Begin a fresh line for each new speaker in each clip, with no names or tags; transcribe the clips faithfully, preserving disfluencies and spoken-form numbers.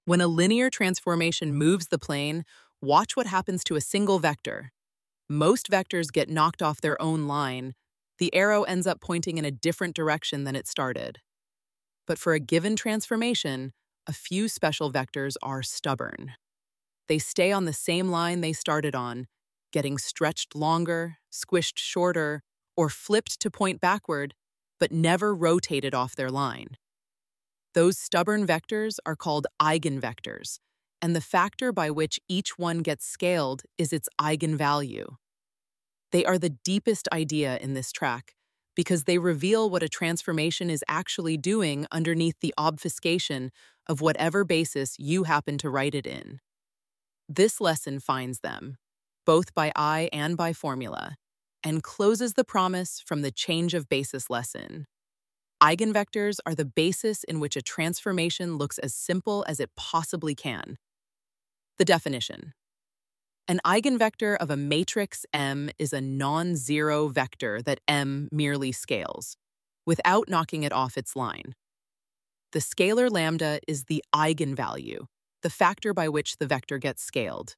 When a linear transformation moves the plane, watch what happens to a single vector. Most vectors get knocked off their own line. The arrow ends up pointing in a different direction than it started. But for a given transformation, a few special vectors are stubborn. They stay on the same line they started on, getting stretched longer, squished shorter, or flipped to point backward, but never rotated off their line. Those stubborn vectors are called eigenvectors, and the factor by which each one gets scaled is its eigenvalue. They are the deepest idea in this track because they reveal what a transformation is actually doing underneath the obfuscation of whatever basis you happen to write it in. This lesson finds them, both by eye and by formula, and closes the promise from the change of basis lesson. Eigenvectors are the basis in which a transformation looks as simple as it possibly can. The definition. An eigenvector of a matrix M is a non-zero vector that M merely scales, without knocking it off its line. The scalar lambda is the eigenvalue, the factor by which the vector gets scaled.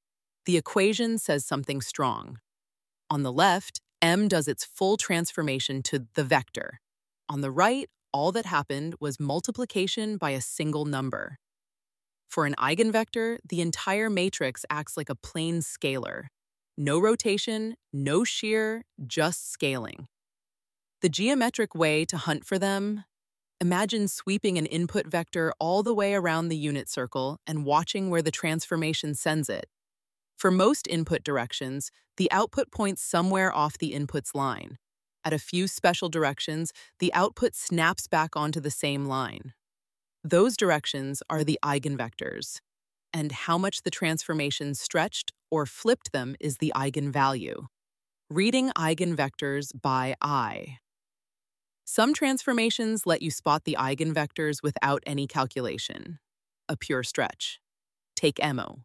The equation says something strong. On the left, M does its full transformation to the vector. On the right, all that happened was multiplication by a single number. For an eigenvector, the entire matrix acts like a plain scalar. No rotation, no shear, just scaling. The geometric way to hunt for them? Imagine sweeping an input vector all the way around the unit circle and watching where the transformation sends it. For most input directions, the output points somewhere off the input's line. At a few special directions, the output snaps back onto the same line. Those directions are the eigenvectors, and how much the transformation stretched or flipped them is the eigenvalue. Reading eigenvectors by eye. Some transformations let you spot the eigenvectors without any calculation. A pure stretch. Take M O.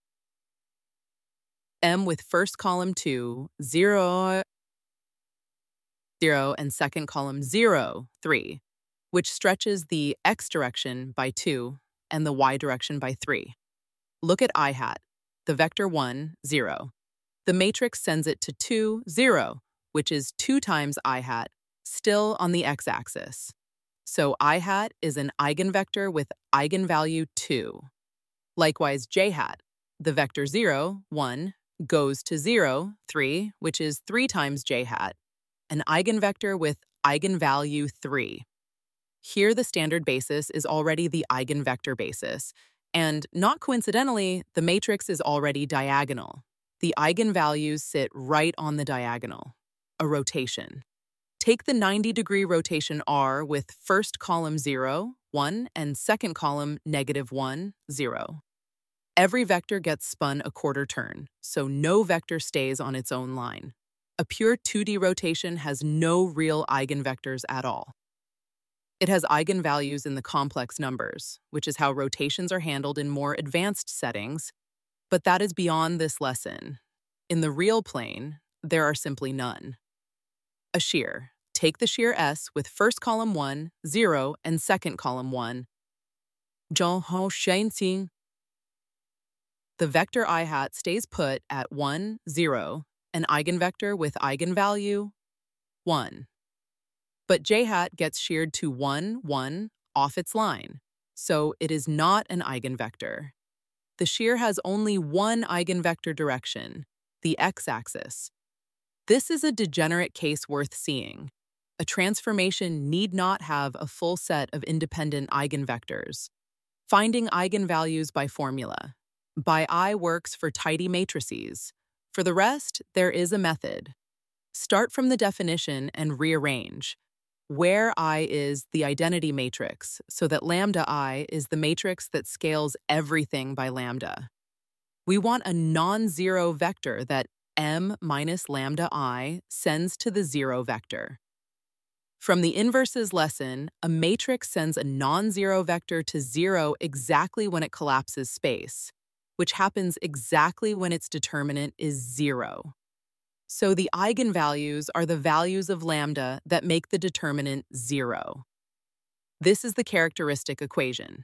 M with first column two, zero, zero, and second column zero, three, which stretches the x direction by two and the y direction by three. Look at I hat, the vector one, zero. The matrix sends it to two, zero, which is two times I hat, still on the x-axis. So I hat is an eigenvector with eigenvalue two. Likewise, j hat, the vector zero, one, goes to zero, three, which is three times j hat, an eigenvector with eigenvalue three. Here the standard basis is already the eigenvector basis, and not coincidentally, the matrix is already diagonal. The eigenvalues sit right on the diagonal, a rotation. Take the ninety degree rotation R with first column zero, one, and second column negative one, zero. Every vector gets spun a quarter turn, so no vector stays on its own line. A pure two D rotation has no real eigenvectors at all. It has eigenvalues in the complex numbers, which is how rotations are handled in more advanced settings, but that is beyond this lesson. In the real plane, there are simply none. A shear. Take the shear S with first column one, zero, and second column one. The vector I hat stays put at one, zero, an eigenvector with eigenvalue one. But j hat gets sheared to one, one, off its line, so it is not an eigenvector. The shear has only one eigenvector direction, the x-axis. This is a degenerate case worth seeing. A transformation need not have a full set of independent eigenvectors. Finding eigenvalues by formula. By eye works for tidy matrices. For the rest, there is a method. Start from the definition and rearrange. Where I is the identity matrix, so that lambda I is the matrix that scales everything by lambda. We want a non-zero vector that m minus lambda I sends to the zero vector. From the inverses lesson, a matrix sends a non-zero vector to zero exactly when it collapses space, which happens exactly when its determinant is zero. So the eigenvalues are the values of lambda that make the determinant zero. This is the characteristic equation.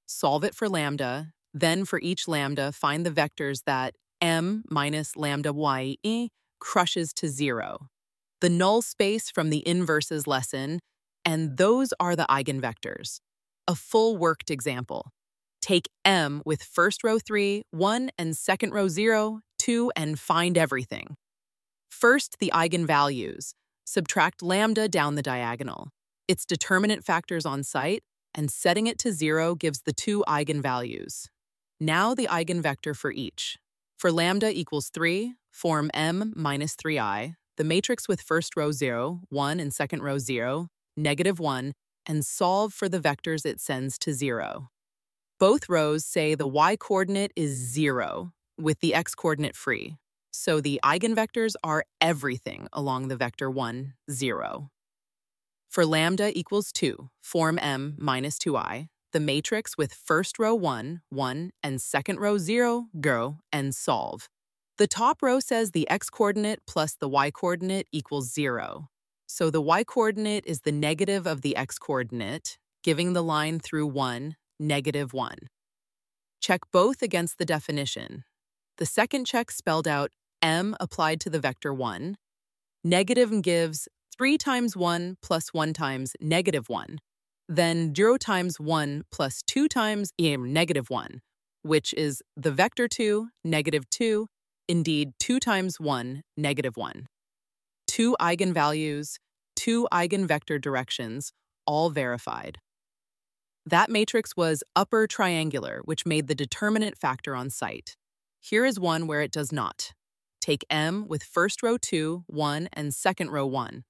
solve it for lambda, then for each lambda, find the vectors that m minus lambda y e crushes to zero. The null space from the inverses lesson, and those are the eigenvectors. A full worked example. Take m with first row three, one, and second row zero, two, and find everything. First, the eigenvalues. Subtract lambda down the diagonal. Its determinant factors on site, and setting it to zero gives the two eigenvalues. Now the eigenvector for each. For lambda equals three, form m minus three i, the matrix with first row zero, one, and second row zero, negative one, and solve for the vectors it sends to zero. Both rows say the y-coordinate is zero, with the x-coordinate free. So the eigenvectors are everything along the vector one, zero. For lambda equals two, form m minus two i, the matrix with first row one, one, and second row zero, go, and solve. The top row says the x-coordinate plus the y-coordinate equals zero. So the y-coordinate is the negative of the x-coordinate, giving the line through one, negative one. Check both against the definition. The second check spelled out m applied to the vector one. Negative gives three times one plus one times negative one. Then zero times one plus two times em negative one, which is the vector two, negative two, indeed two times one, negative one. Two eigenvalues, two eigenvector directions, all verified. That matrix was upper triangular, which made the determinant factor on site. Here is one where it does not. Take m with first row two, one, and second row one.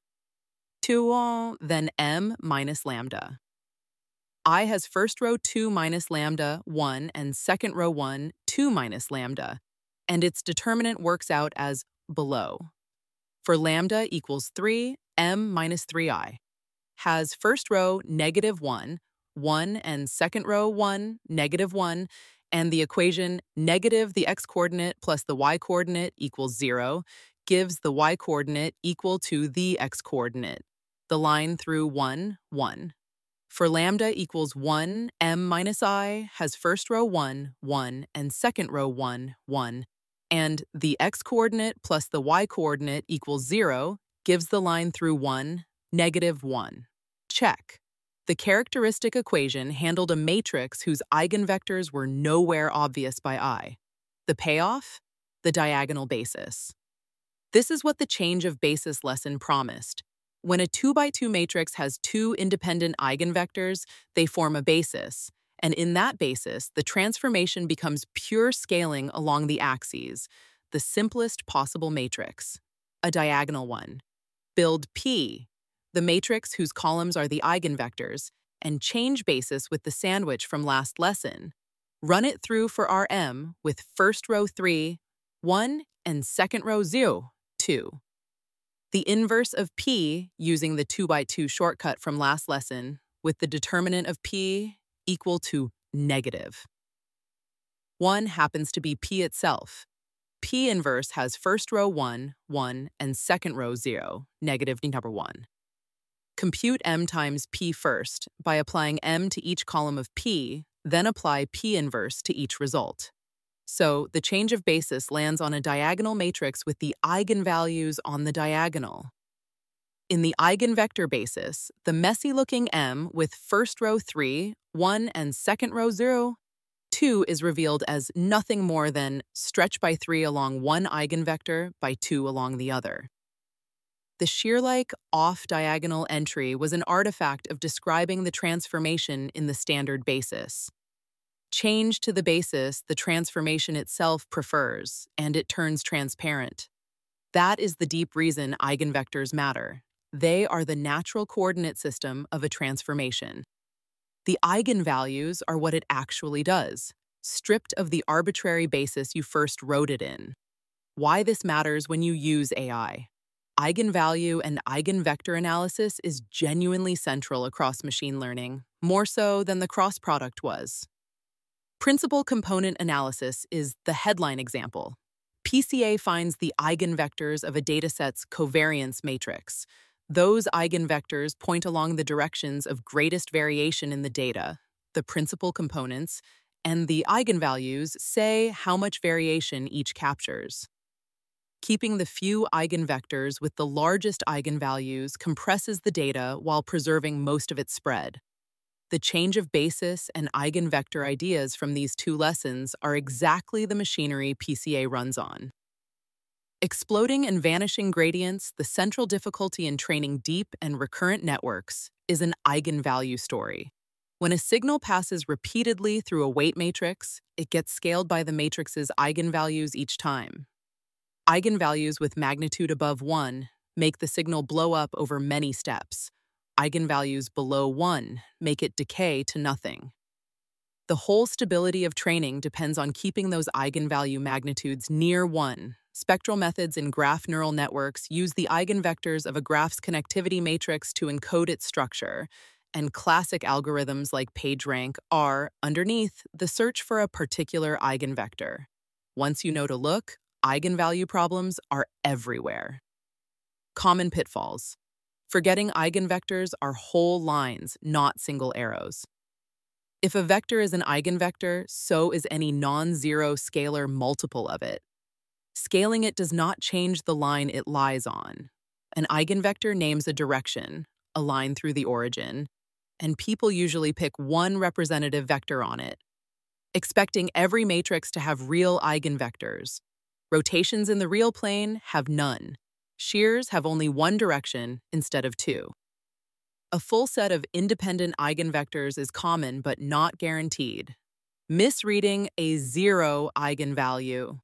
two, then m minus lambda. I has first row two minus lambda, one, and second row one, two minus lambda, and its determinant works out as below. For lambda equals three, m minus three i. Has first row negative one, one, and second row one, negative one, and the equation negative the x-coordinate plus the y-coordinate equals zero gives the y-coordinate equal to the x-coordinate, the line through one, one. For lambda equals one, m minus I has first row one, one, and second row one, one, and the x-coordinate plus the y-coordinate equals zero gives the line through one, negative one. Check. The characteristic equation handled a matrix whose eigenvectors were nowhere obvious by eye. The payoff? The diagonal basis. This is what the change of basis lesson promised. When a two by two matrix has two independent eigenvectors, they form a basis, and in that basis, the transformation becomes pure scaling along the axes, the simplest possible matrix, a diagonal one. Build P, the matrix whose columns are the eigenvectors, and change basis with the sandwich from last lesson. Run it through for our M with first row three, one, and second row zero, two. The inverse of P using the two by two shortcut from last lesson with the determinant of P equal to negative. one happens to be P itself. P inverse has first row one, one, and second row zero, negative number one. Compute M times P first by applying M to each column of P, then apply P inverse to each result. So the change of basis lands on a diagonal matrix with the eigenvalues on the diagonal. In the eigenvector basis, the messy-looking M with first row three, one, and second row zero, two is revealed as nothing more than stretch by three along one eigenvector by two along the other. The shear-like off-diagonal entry was an artifact of describing the transformation in the standard basis. Change to the basis the transformation itself prefers, and it turns transparent. That is the deep reason eigenvectors matter. They are the natural coordinate system of a transformation. The eigenvalues are what it actually does, stripped of the arbitrary basis you first wrote it in. Why this matters when you use A I. Eigenvalue and eigenvector analysis is genuinely central across machine learning, more so than the cross-product was. Principal component analysis is the headline example. P C A finds the eigenvectors of a dataset's covariance matrix. Those eigenvectors point along the directions of greatest variation in the data. the principal components, and the eigenvalues say how much variation each captures. Keeping the few eigenvectors with the largest eigenvalues compresses the data while preserving most of its spread. The change of basis and eigenvector ideas from these two lessons are exactly the machinery P C A runs on. Exploding and vanishing gradients, the central difficulty in training deep and recurrent networks, is an eigenvalue story. When a signal passes repeatedly through a weight matrix, it gets scaled by the matrix's eigenvalues each time. Eigenvalues with magnitude above one make the signal blow up over many steps. Eigenvalues below one make it decay to nothing. The whole stability of training depends on keeping those eigenvalue magnitudes near one. Spectral methods in graph neural networks use the eigenvectors of a graph's connectivity matrix to encode its structure, and classic algorithms like PageRank are, underneath, the search for a particular eigenvector. Once you know to look, eigenvalue problems are everywhere. Common pitfalls. Forgetting eigenvectors are whole lines, not single arrows. If a vector is an eigenvector, so is any non-zero scalar multiple of it. Scaling it does not change the line it lies on. An eigenvector names a direction, a line through the origin, and people usually pick one representative vector on it, expecting every matrix to have real eigenvectors. Rotations in the real plane have none. Shears have only one direction instead of two. A full set of independent eigenvectors is common but not guaranteed. Misreading a zero eigenvalue.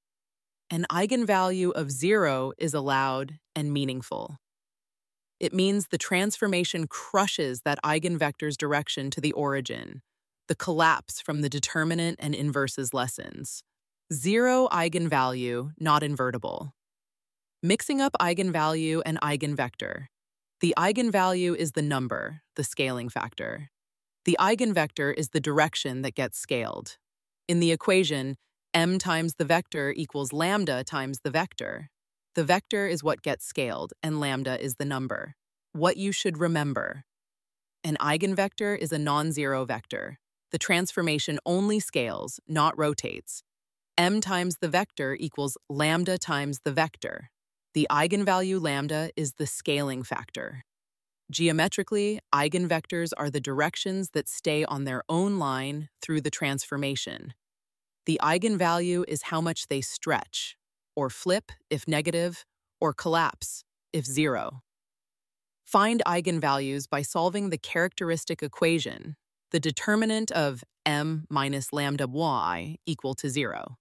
An eigenvalue of zero is allowed and meaningful. It means the transformation crushes that eigenvector's direction to the origin, the collapse from the determinant and inverses lessons. Zero eigenvalue, not invertible. Mixing up eigenvalue and eigenvector. The eigenvalue is the number, the scaling factor. The eigenvector is the direction that gets scaled. In the equation, m times the vector equals lambda times the vector. The vector is what gets scaled, and lambda is the number. What you should remember. An eigenvector is a non-zero vector. The transformation only scales, not rotates. M times the vector equals lambda times the vector. The eigenvalue lambda is the scaling factor. Geometrically, eigenvectors are the directions that stay on their own line through the transformation. The eigenvalue is how much they stretch, or flip if negative, or collapse if zero. Find eigenvalues by solving the characteristic equation, the determinant of m minus lambda y equal to zero.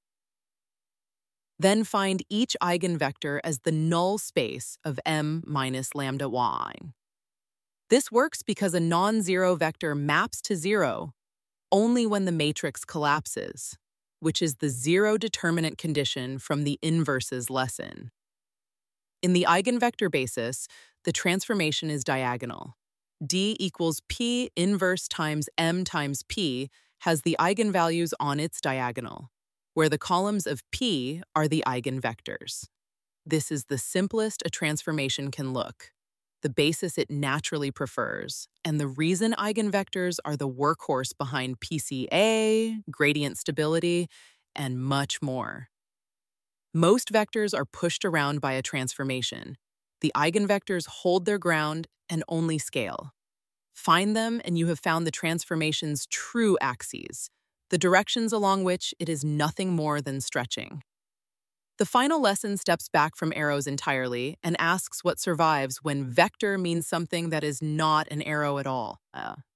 Then find each eigenvector as the null space of m minus lambda y. This works because a non-zero vector maps to zero only when the matrix collapses, which is the zero determinant condition from the inverses lesson. In the eigenvector basis, the transformation is diagonal. D equals P inverse times M times P has the eigenvalues on its diagonal, where the columns of P are the eigenvectors. This is the simplest a transformation can look, the basis it naturally prefers, and the reason eigenvectors are the workhorse behind P C A, gradient stability, and much more. Most vectors are pushed around by a transformation. The eigenvectors hold their ground and only scale. Find them and you have found the transformation's true axes, the directions along which it is nothing more than stretching. The final lesson steps back from arrows entirely and asks what survives when vector means something that is not an arrow at all. Uh,